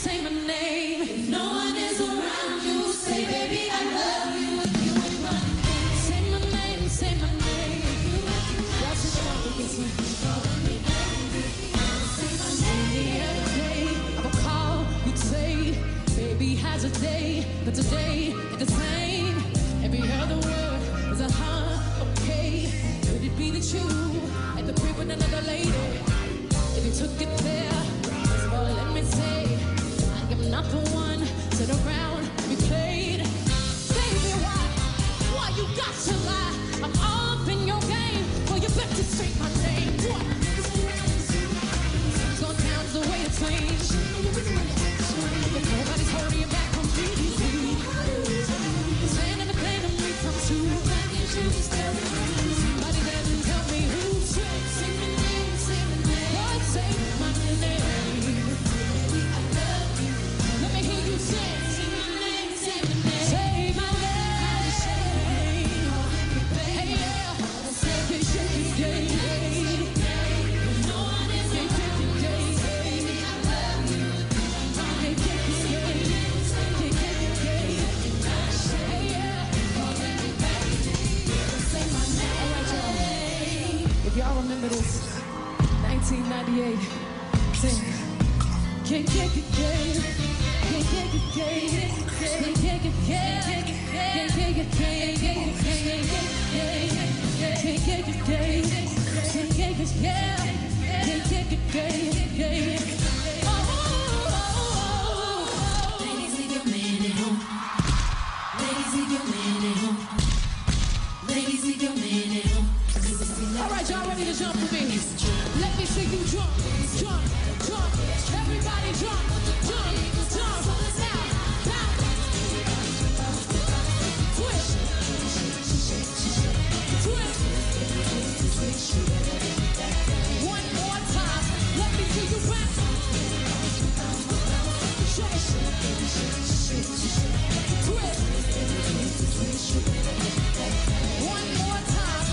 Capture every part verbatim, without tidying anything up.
say my name. If no one is around you, say, baby, I love you. If you ain't running, say my name, say my name. That's it, y'all can see. Any other day, I will call, you'd say, baby has a day, but today it's the same. Every other word is a huh, okay. Could it be that you at the crib with another lady? If you took it there, well, let me say, I am not the one. Sit around and be played. Baby, why? Why you got to lie? I'm all up in your game. Well, you better say my name. What? Sometimes the way it seems, but nobody's holding you back from me. Saying everything to me from two. Somebody doesn't tell me who. Say my name, say my name. What? Say my name. I love you. Let me hear you say. Say my name, say my name. Say my name. Hey, yeah. Shake it, shake it, shake it. No one is shake it, shake it. I love you. Shake it, shake it, shake it, shake it. Hey, yeah. Say my name. All right, y'all. If y'all remember this, nineteen ninety-eight. Sing. Can't take it, can't take it, can't take it, can't take it, can't take it, can't take it, can't take it, can't take it, can't take it, can't take it, can't take it. Ladies, leave your man at home. Ladies, leave your man at home. Ladies, leave your man at home. All right, y'all ready to jump with me? Let me see you jump, jump, jump. Everybody jump, jump, jump. Now, down. Twist. Twist. One more time. Let me see you back. Shake. Twist. One more time.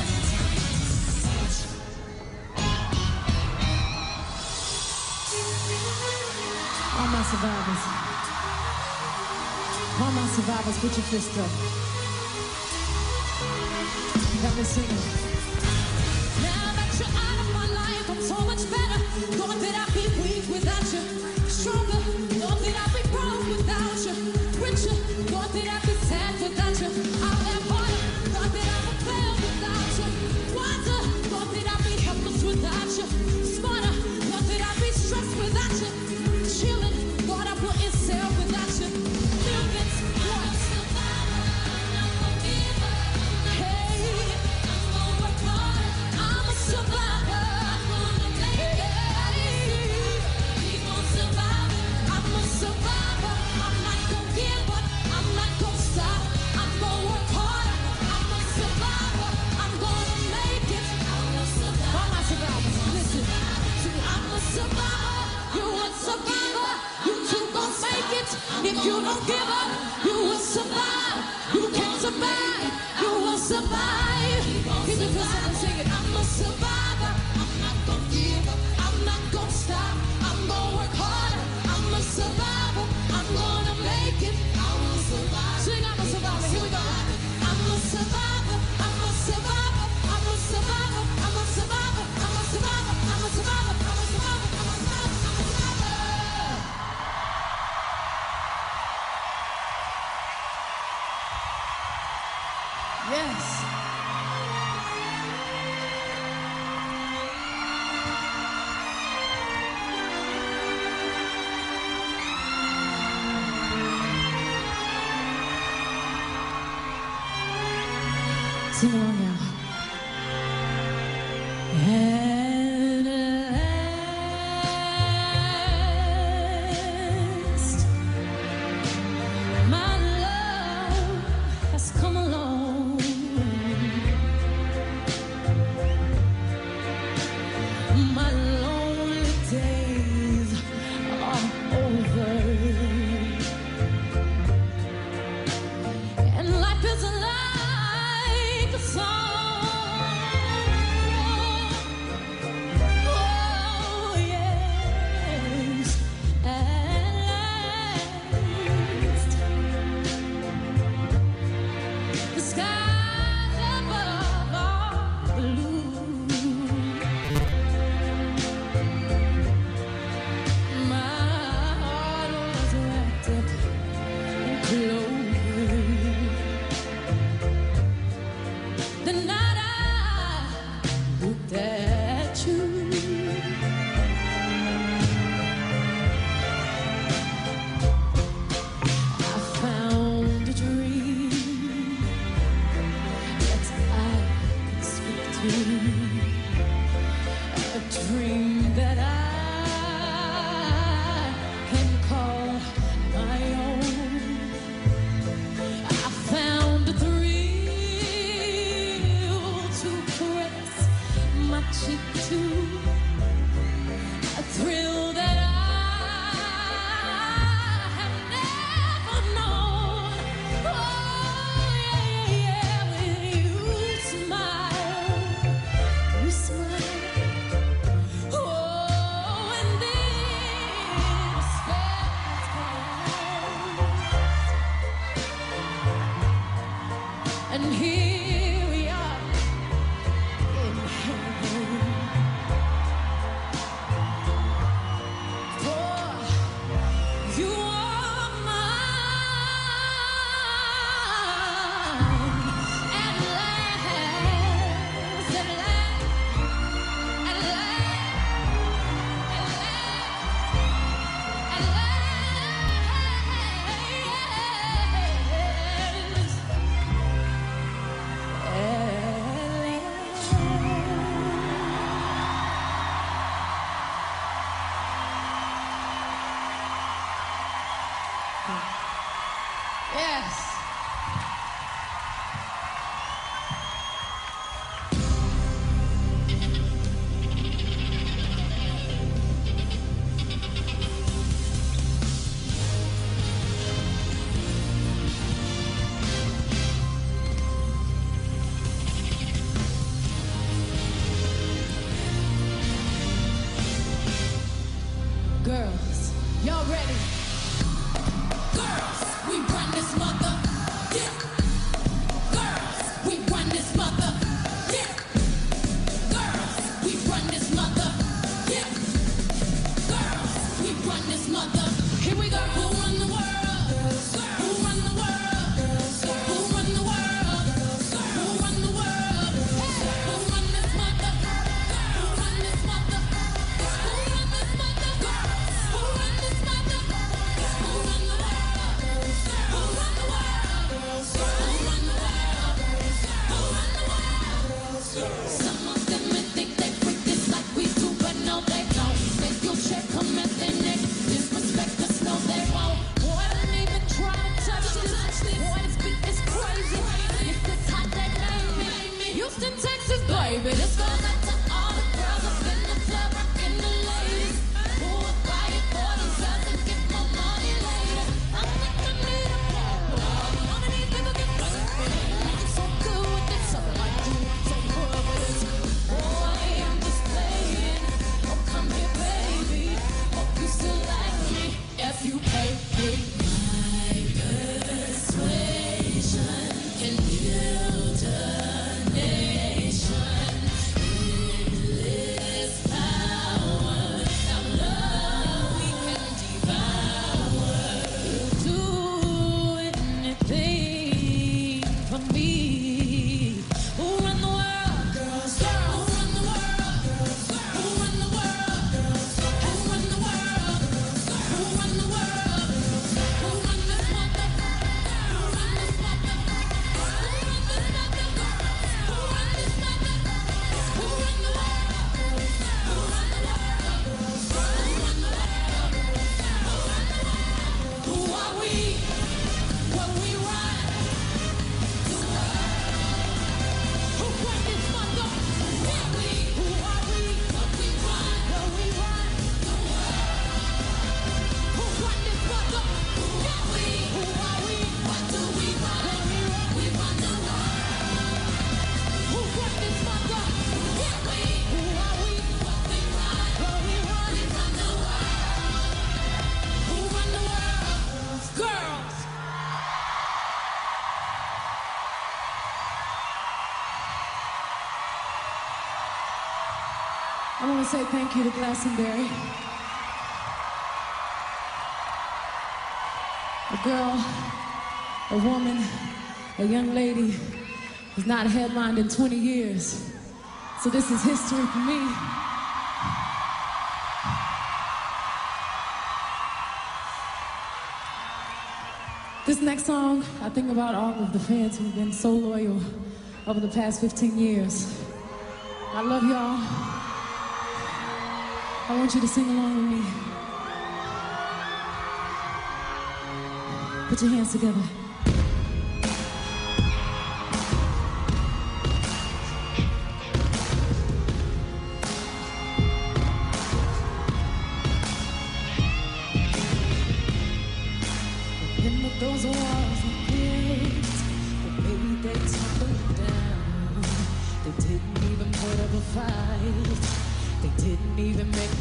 All my survivors. All my survivors, put your fist up. Let me sing it. Now that you're out of my life, I'm so much better. Thought that I'd be weak without you. Stronger. Thought that I'd be broke without you. Richer. Thought that I'd be sad without you. I'll have harder. Thought that I would fail without you. Wiser. Thought that I'd be helpless without you. Smarter. Thought that I'd be stressed without you. Chillin', thought I wouldn't sell without you. Millions, what? Hey, I'm a survivor. Hey, I'm a survivor. I'm not gonna give up. I'm not gonna stop. I'm gonna work harder. I'm a survivor. I'm gonna make it. All my survivors, listen. I'm a survivor. You're a survivor. You too gon' make it. If you don't give up, you will survive. You can survive. You will survive. Keep it close and sing it. I'm a survivor. I'm not gonna give up. I'm not gonna stop. I'm gonna work harder. I'm a survivor. I'm gonna make it. I will survive. Sing, I'm a survivor. Here we go. I'm a survivor. I'm a survivor. I'm a survivor. I'm a survivor. I'm a survivor. I'm a survivor. I'm a survivor. I'm a survivor. I'm a survivor. Yes. Sing along now. At last, my love has come along. My lonely days are over, and life is like a song. Yes. Girls, y'all ready? Girls, we run this mother. Yeah. Girls, we run this mother. Yeah. Girls, we run this mother. Yeah. Girls, we run this mother. Here we go. Who run the world? Who run the world? Who run the world? Who run the world? Hey, who run this mother? Who run this mother? Who run this mother? Who run this mother? Who run the world? Who run the world? Who run the world? Who run the world? Some of them may think they freak this like we do, but no they don't. They still check them at their neck. Disrespect us, no they won't. Boy, don't even try to touch this. Boy, this beat is crazy. If it's hot, they name me. Houston, Texas, baby. This goes out to all the girls up in the club, rockin' the ladies. Who will buy it for themselves and get more money later? I think I need a problem. All of these people get frustrated. I'm so good with this, so I do so good with this. Boy, I'm just playing. Oh, come here, baby. Hope you still like me. If you pay me, my persuasion can build a nation. This power, our love we can devour. Do anything for me. Who run the world? Girls, girls. Who run the world? Girls, girls. Who run the world? Girls, girls. Who run the world? Girls, girls. Who run the world? Girls, girls. Who run this mother? Who run this mother? Who run this mother? Who run this mother? Who run the world? Girls, girls. Who run the world? Girls, girls. Who run the world? Who run the world? Who are we? What we run? The world. Who run this mother? Who are we? Who are we? What we run? What we run? The world. Who run this mother? Who are we? Who are we? What do we run? What we run? We run the world. Who run this mother? Who are we? Who are we? What we run? What we run? We run the world. Who run the world? Girls. I want to say thank you to Glastonbury. A girl, a woman, a young lady has not headlined in twenty years. So this is history for me. This next song, I think about all of the fans who've been so loyal over the past fifteen years. I love y'all. I want you to sing along with me. Put your hands together. And that those walls were built, but maybe they tumbled down. They didn't even put up a fight. They didn't even make.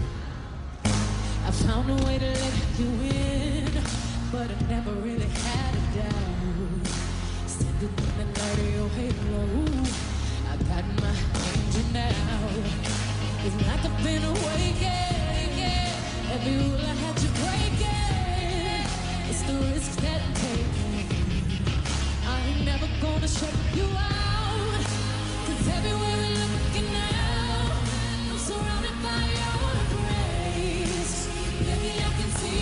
I found a way to let you in, but I never really had a doubt. Standing in the light of your halo, I got my angel now. It's like I've been awakened. Every rule I had to break it. It's the risk that I'm taking. I ain't never gonna shut you out. Cause everywhere we're looking now, I'm surrounded by your grace. Baby, I can see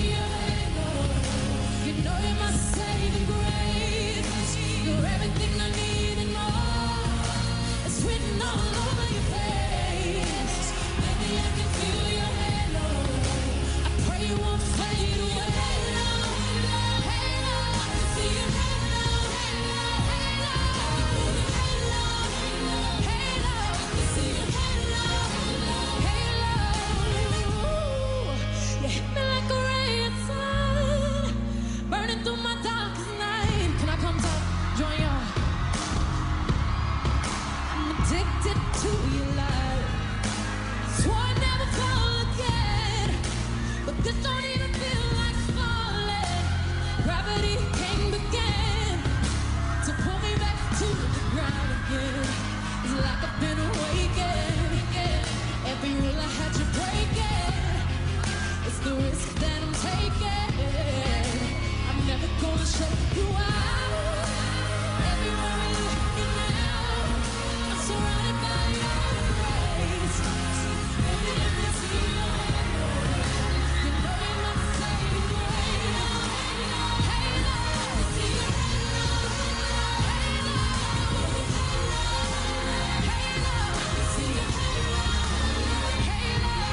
Gravity came again to pull me back to the ground again. It's like I've been awakened. Every rule I had to break it. It's the risk that I'm taking. I'm never gonna show you out. Everywhere we look now, I'm surrounded by your grace. Every time I see you, you know you're my saving grace. Hey, Lord, see you. Hey, Lord, hey, Lord, see you. Hey,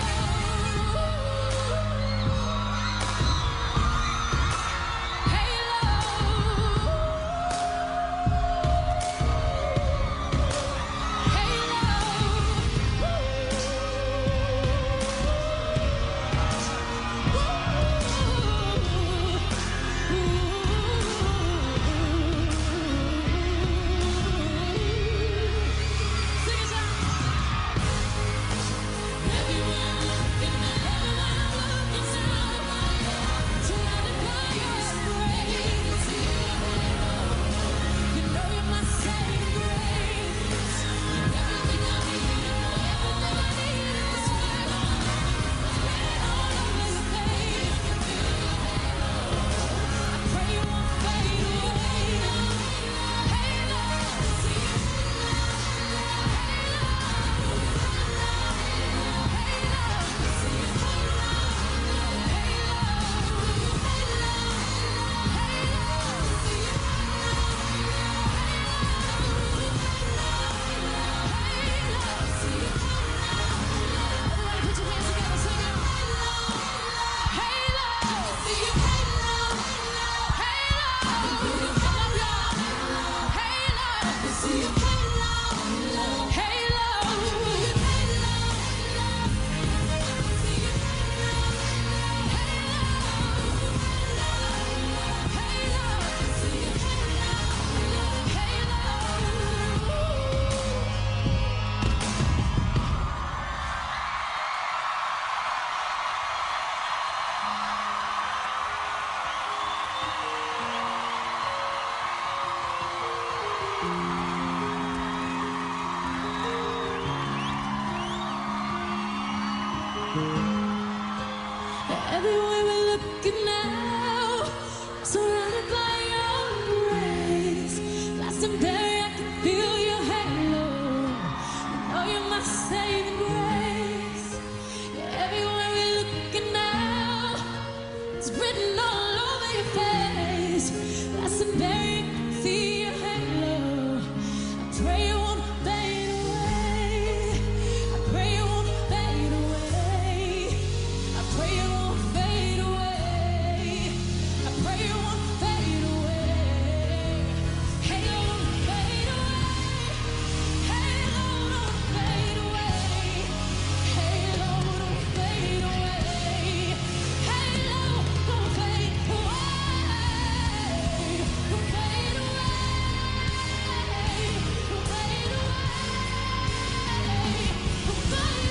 everywhere we're looking now, surrounded by your grace. Last and buried, I can feel your halo. I know you're my saving grace. Yeah, everywhere we're looking now, it's written all over your face. Last and buried, I can see your halo. I pray it won't fade away. I pray it won't fade away. I pray it won't fade away. I pray it won't fade away. Halo won't fade away. Halo won't fade away. Halo won't fade away. Halo won't fade away. Won't fade away. Won't fade away. Won't fade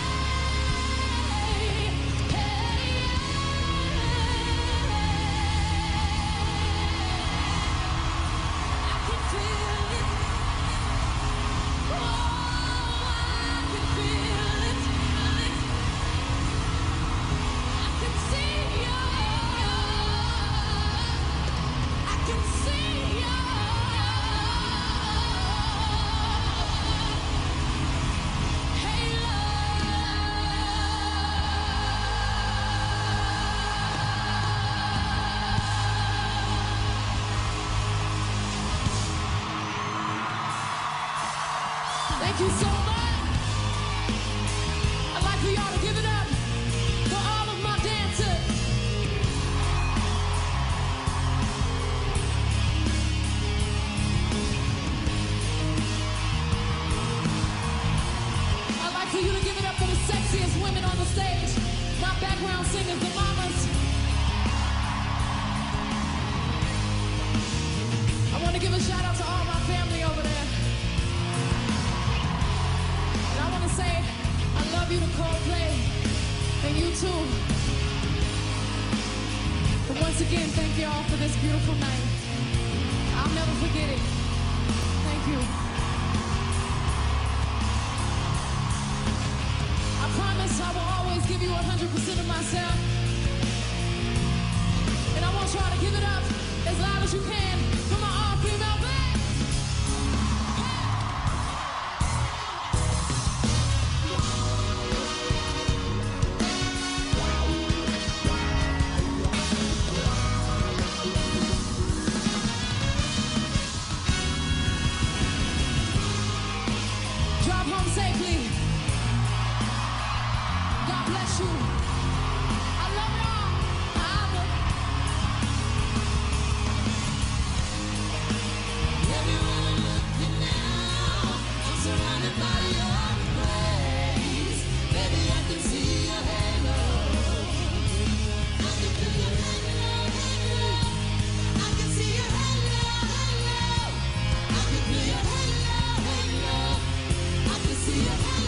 Thank you so much. I'd like for y'all to give it up for all of my dancers. I'd like for you to give it up for the sexiest women on the stage. My background singers, the mamas. I want to give a shout out to all my family over there. And I want to say I love you to Coldplay, and you too. But once Once again, thank you all for this beautiful night. I'll never forget it. Thank you. I promise I will always give you one hundred percent of myself. And I want y'all to give it up as loud as you can for my all-female band. Drive home safely. God bless you. I love y'all. I love everywhere I'm looking now, I'm surrounded by your grace. Baby, I can see your halo. I can feel your halo, halo. I can see your halo, halo. I can feel your halo, halo. I can see your halo, halo.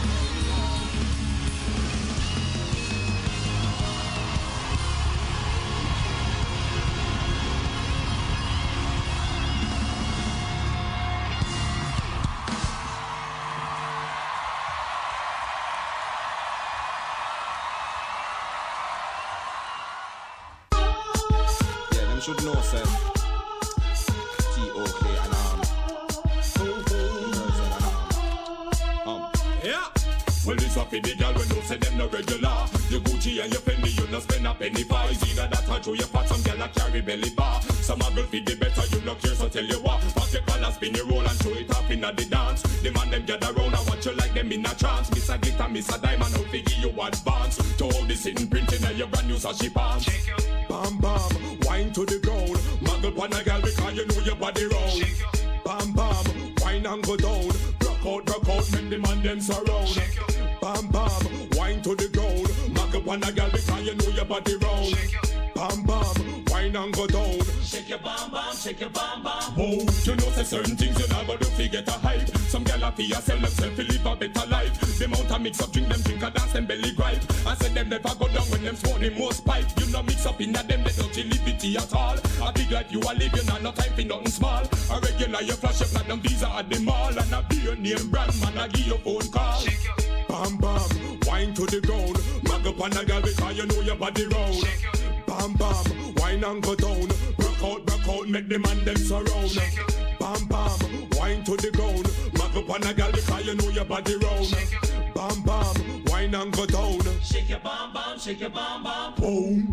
Yeah, them should know, sir. T O K and um. Girls and um. Um. Yeah. Well, this a for the girl when you say them no regular. Your Gucci and your Fendi, you no spend a penny for. It's either that or through your pot, some girl a carry belly bar. Some a girl feed the better, you no care, so tell you what. Pop your collar, spin your roll and show it off in the dance. The man them gather round and watch you like them in a trance. Miss a glitter, miss a diamond, out figure you advance. To all the sitting printing and your brand new sashi pants. Bam bam, wine to the ground. Muggle pan a girl because you know your body round. Bam bam, wine and go down. Rock out, rock out, make the man them surround. Bam bam, wine to the ground. Muggle pan a girl because you know your body round. Bam bam, wine and go down. Shake your bam bam, shake your bam bam. Oh, you know say certain things you never do forget a hype. Some gal a fear sell themselves to live a better life. Them out a mix up, drink them, drink a dance, them belly gripe. I said them never go down when them smoke the most pipe. You no mix up in a them, they don't liberty at all. A big life you a live, you know no time for nothing small. A regular you flash your platinum visa at the mall. And a beer name brand man a give your phone call. Bam bam, wine to the ground. Mag up on a gal because you know your body round. Bam bam, wine and go down. Rock out, rock out, make the man them surround. Bam bam, wine to the ground. Mag up on a gal because you know your body round. Bam bam, wine and go down. Shake your bam bam, shake your bam bam. Boom.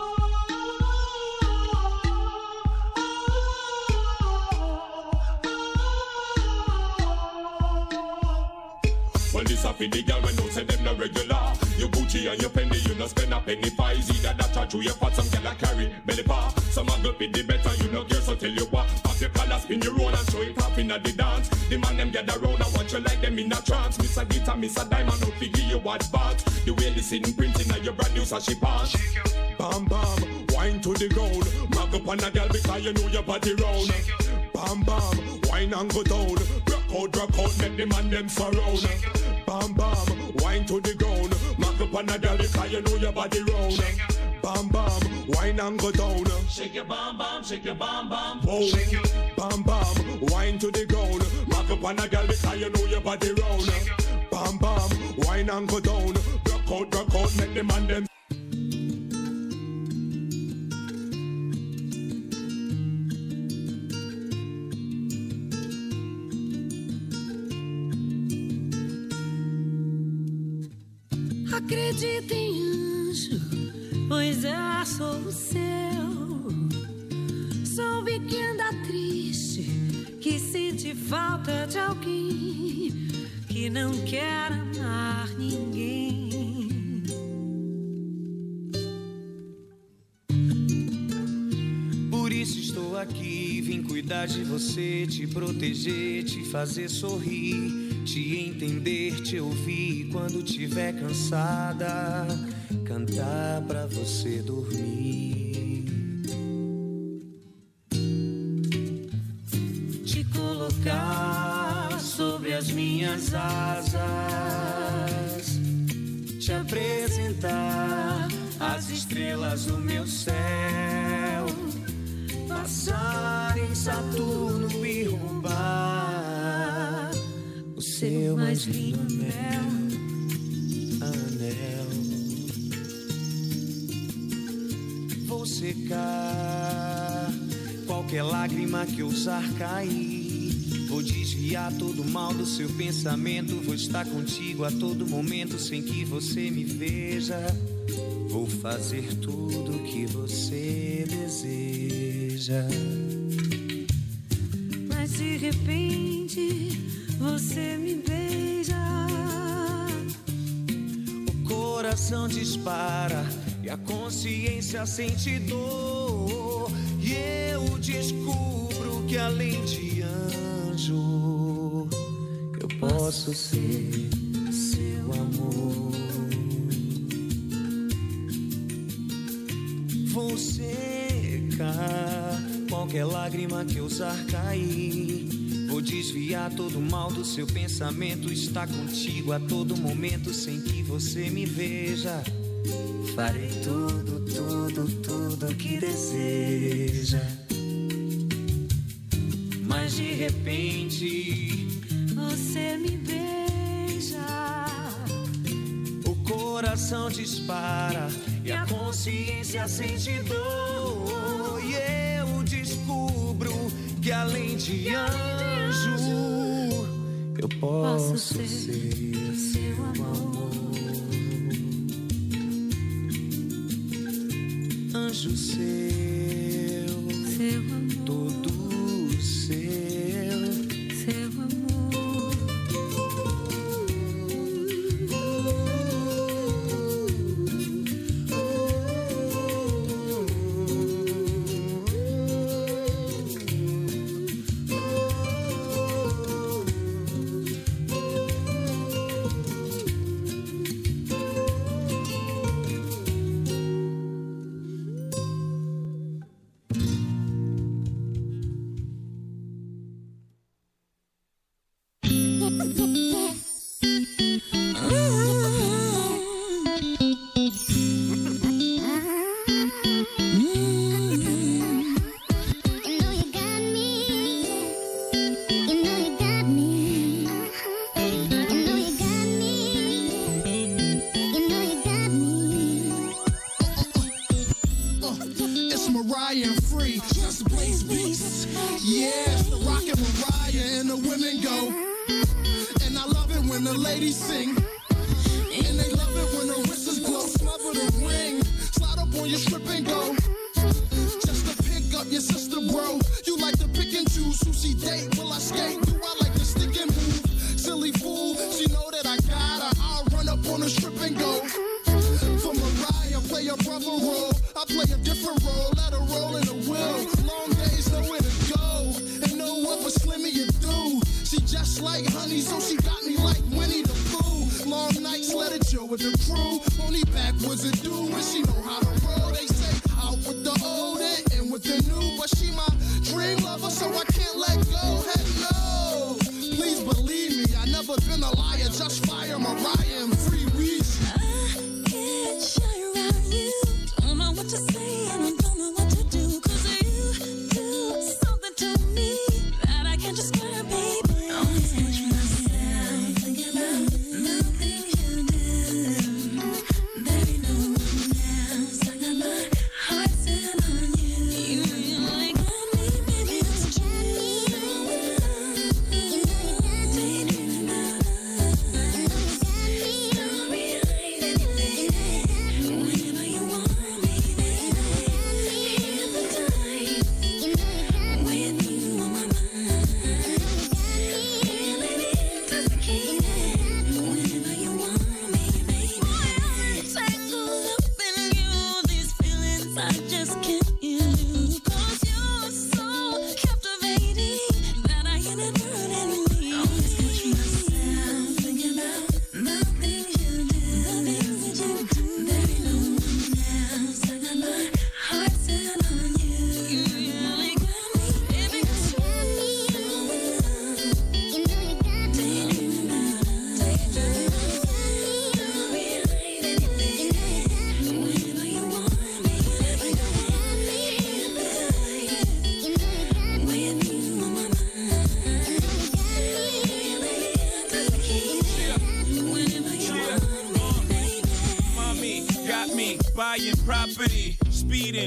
Well, this a for the girl when don't say them no regular. Your Gucci and your Fendi, you no spend a penny for. It's either that or through your pot, some girl a carry belly bar. Some a go fit the better, you no care, so tell you what. Pop your collar, spin your roll and show it off in the dance. The man them gather round and watch you like them in a trance. Miss a glitter, miss a diamond, out figure you advance. The way they sitting printing on your brand new sashi pants. Bam bam, wine to the ground. Mag up on a girl because you know your body round. Bam bam, wine and go down. Rock out, rock out, make the man them surround. Bam bam, wine to the ground. Mag up on a girl because you know your body round. Bam bam, wine and go down. Shake your bam bam, shake your bam bam. Boom. Bam bam, wine to the ground. Mag up on a girl because you know your body round. Bam bam, wine and go down. Rock out, rock out, make the man them. Acredita em anjo, pois eu sou o seu. Soube que anda triste, que sente falta de alguém, que não quer amar ninguém. Por isso estou aqui, vim cuidar de você, te proteger, te fazer sorrir. Te entender, te ouvir quando tiver cansada, cantar pra você dormir. Te colocar sobre as minhas asas, te apresentar as estrelas do meu céu. passar em Saturno e roubar o seu mais lindo anel, anel. Vou secar qualquer lágrima que ousar cair. Vou desviar todo o mal do seu pensamento. Vou estar contigo a todo momento sem que você me veja. Vou fazer tudo que você deseja. Mas de repente você me beija. O coração dispara e a consciência sente dor. E eu descubro que além de anjo, eu posso ser seu amor. Vou secar qualquer lágrima que ousar cair. Vou desviar todo o mal do seu pensamento. Estar contigo a todo momento sem que você me veja. Farei tudo, tudo, tudo que deseja. Mas de repente você me beija. O coração dispara e a consciência sente dor. E eu descubro que além de anjo, eu posso ser seu amor. Anjo seu, seu amor, todo seu, seu amor.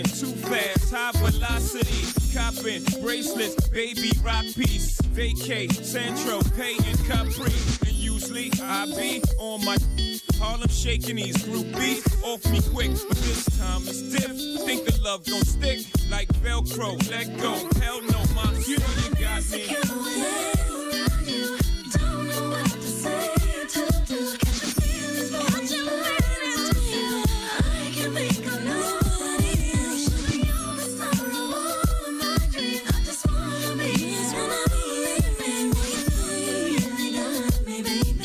too fast, high velocity. Copping bracelets, baby rock piece. Vacay, Centro, Pay, and Capri. And usually I be on my Harlem shaking these groupies off me quick, but this time it's stiff. Think the love gon' stick like Velcro. Let go, hell no, ma, you know you got me. Don't know what to say to do. Catch your feelings, but what you waiting to feel? I can think of nobody else. Should be all the sorrow of my dreams. I just wanna be this when I leave it. Boy, you really got me, baby.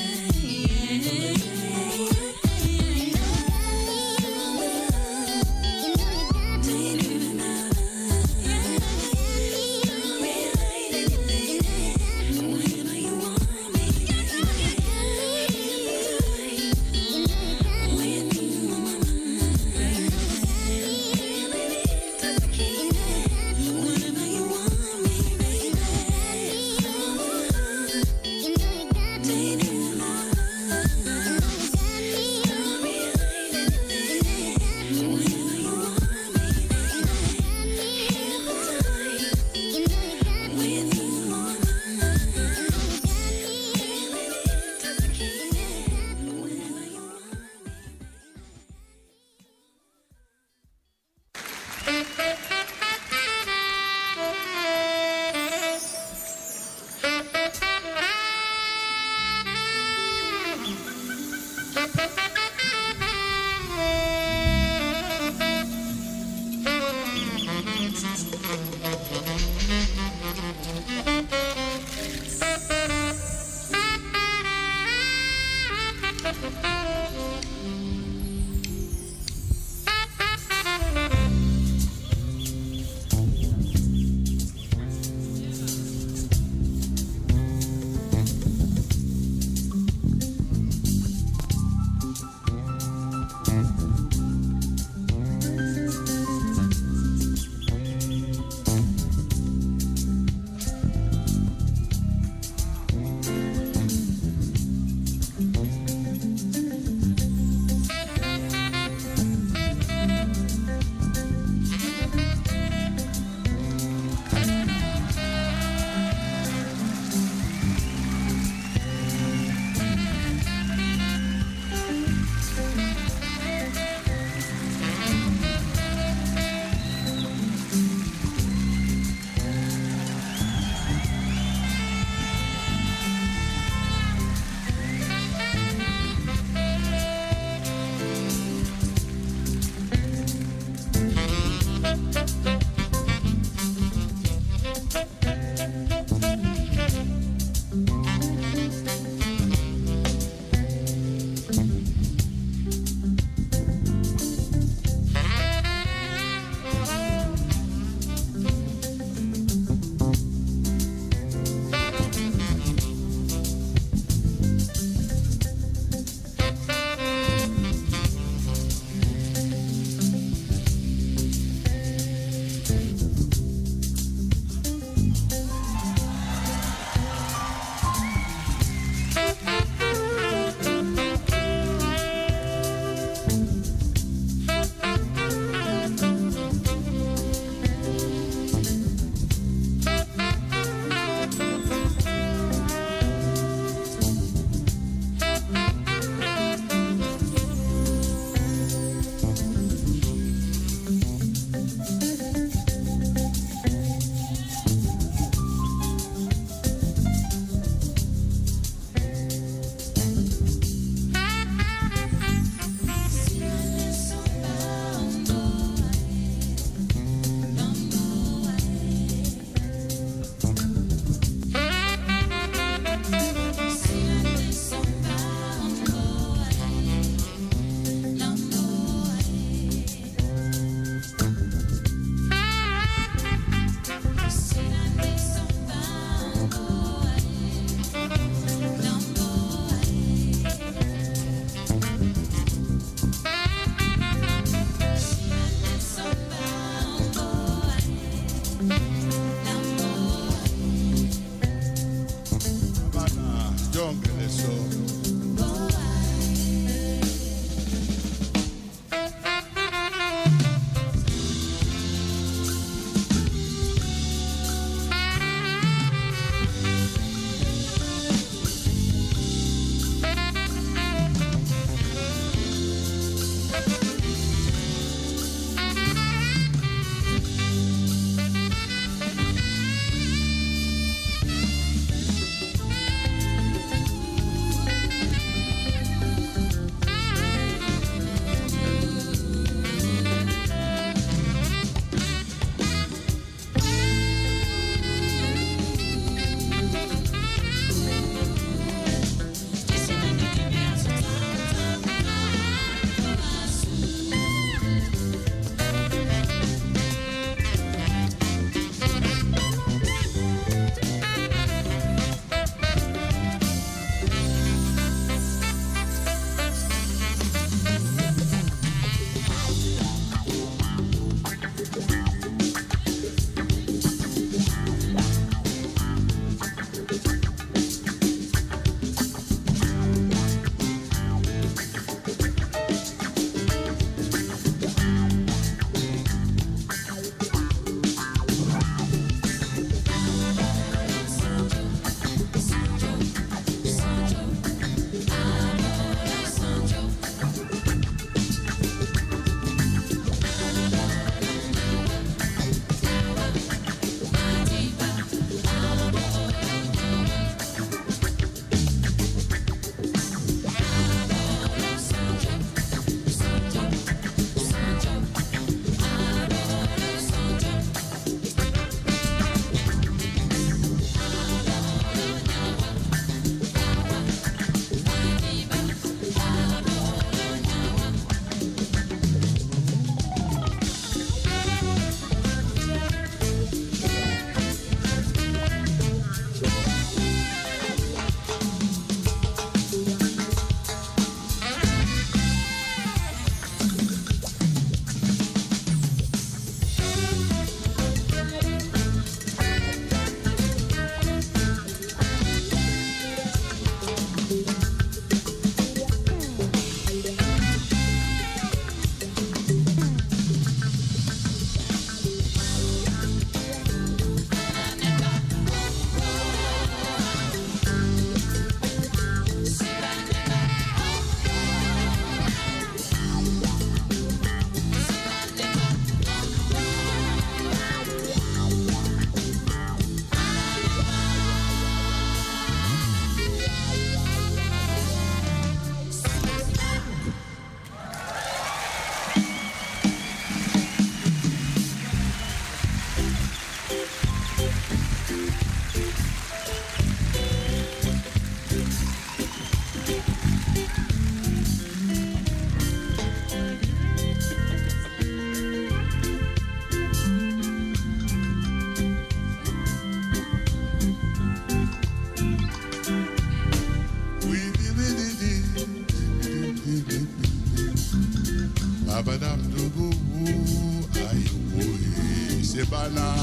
Bana.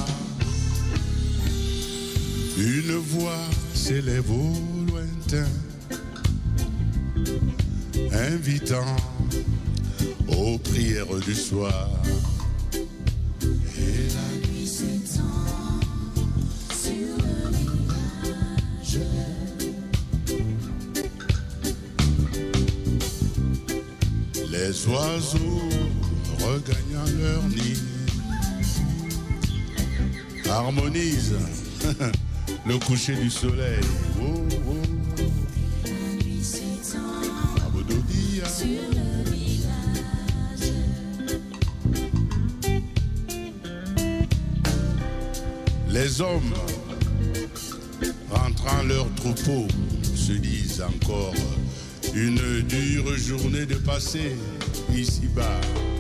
Une voix s'élève au lointain, invitant aux prières du soir. Et la nuit s'étend sur le village. Les oiseaux regagnant leur nid harmonisent le coucher du soleil. Oh, oh. La nuit s'étend sur le village. Les hommes, rentrant leur troupeau, se disent encore une dure journée de passé ici-bas.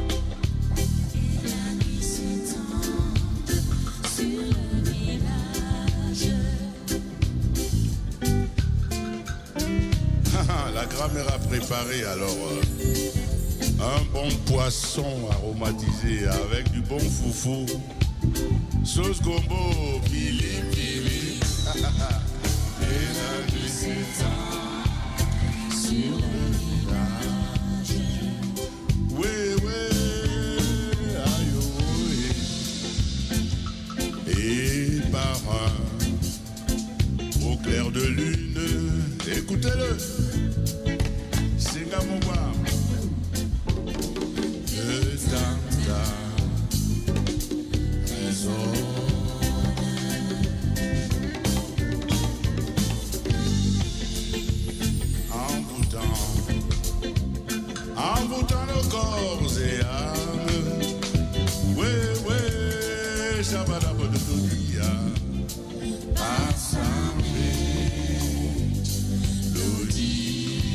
La grand-mère a préparé alors euh, un bon poisson aromatisé avec du bon foufou, sauce gombo, pili pili. Et la nuit s'étend sur le village. Oui, oui, aïe, oui. Et par un, au clair de lune, écoutez-le. Singamoba, de tanta raison. Envoûtant, envoûtant nos corps et âmes. Oui, oui, Shabadabo de Dodia, assemblée, l'audit.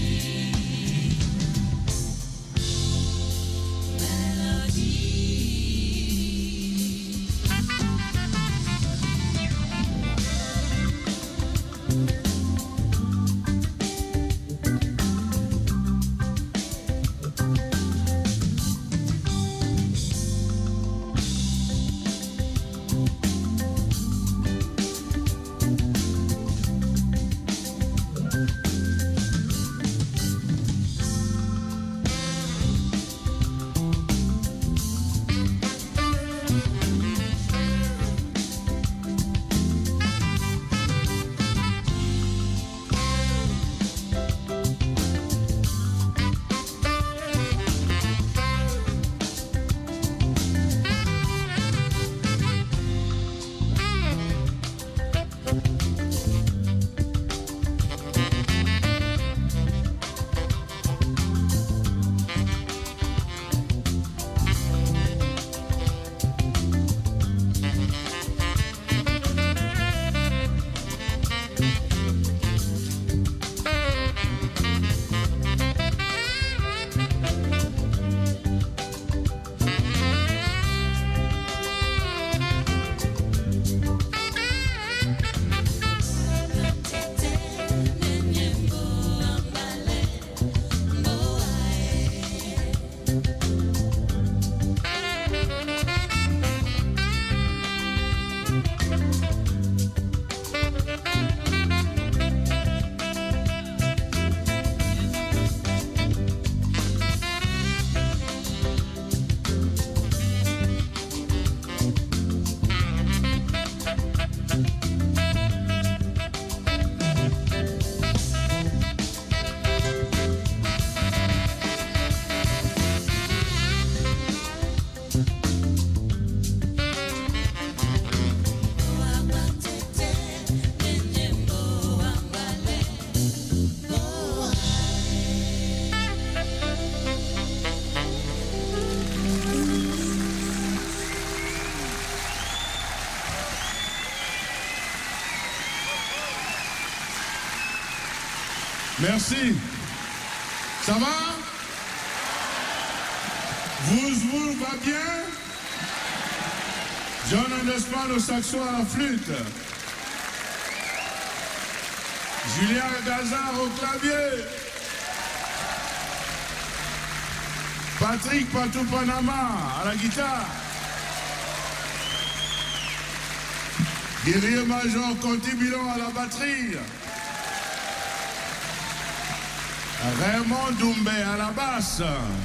Merci. Ça va? Vous, vous va bien? John Underspan au saxo à la flûte. Julien Gazard au clavier. Patrick Patou Panama à la guitare. Guerrier-major Conti Bilon à la batterie. Raymond Doumbé à la basse.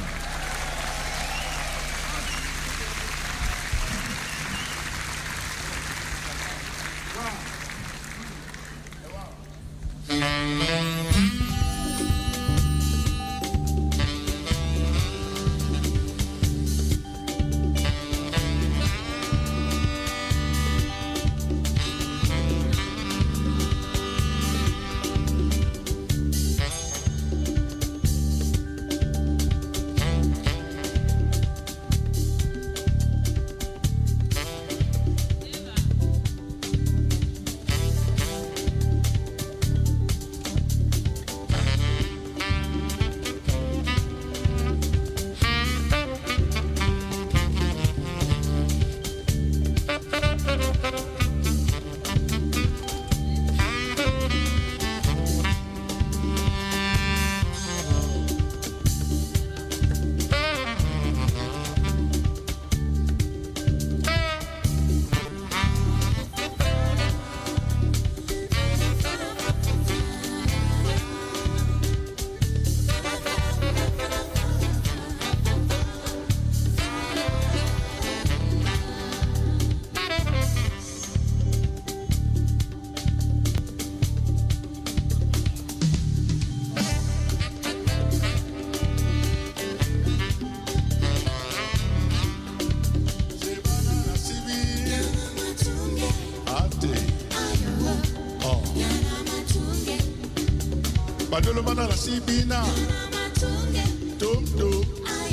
Badolo mana la sibina. Tum tum.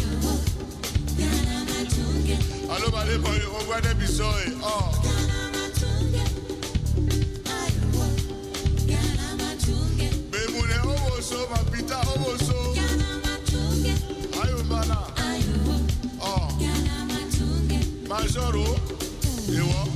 Allo bale boy o gwa de bisoy. Oh. Be mune o so ma pita o so. Ayo bana. Oh. Majoro. Ewo.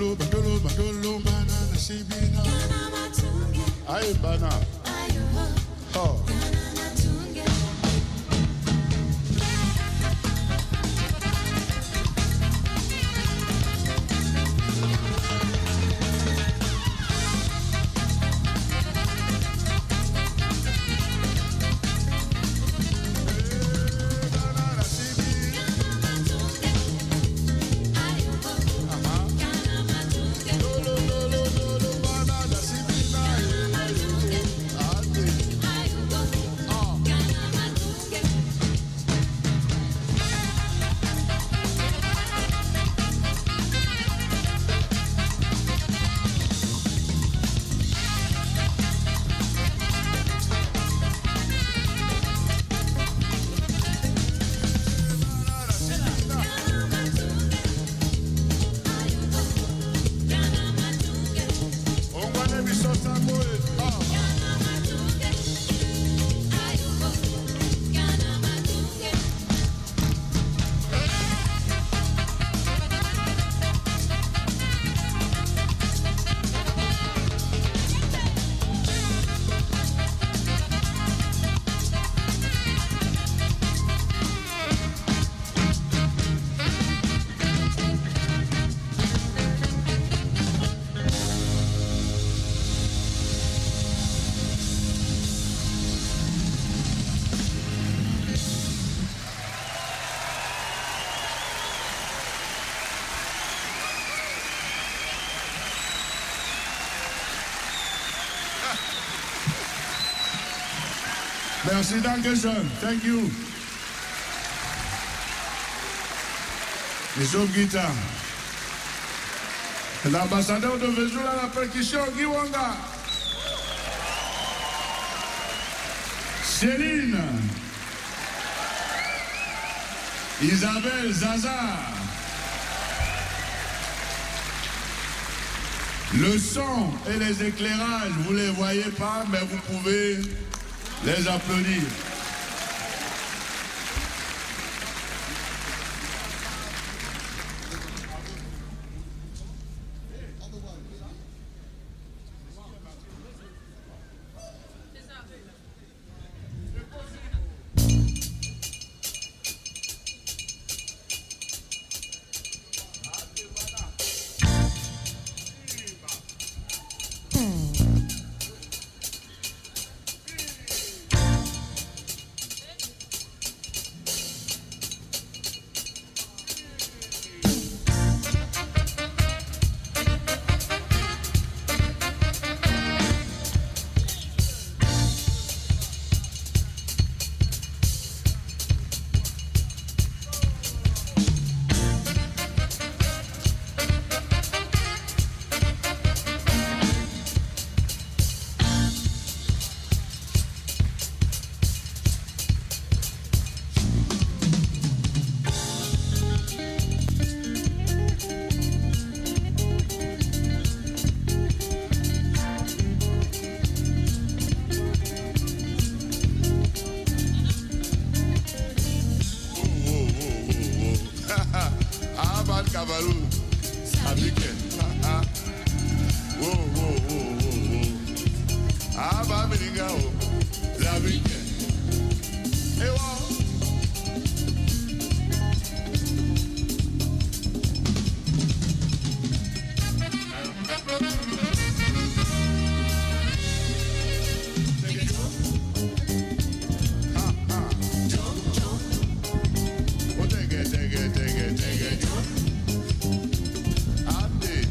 bandolo, bandolo, bandolo, banana, sibina. Aye, bana. Oh. Merci, dankeschön. Thank you. Les autres guitares. L'ambassadeur de Vesoul à la percussion, Guy Wanga. Céline. Isabelle Zaza. Le son et les éclairages, vous ne les voyez pas, mais vous pouvez les applaudir. Ande.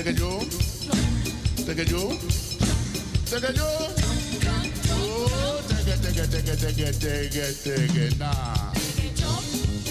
Take a Joe. Take a Joe. Take a Joe. Oh, take it, take it, take it, take it, take it, take it. Nah.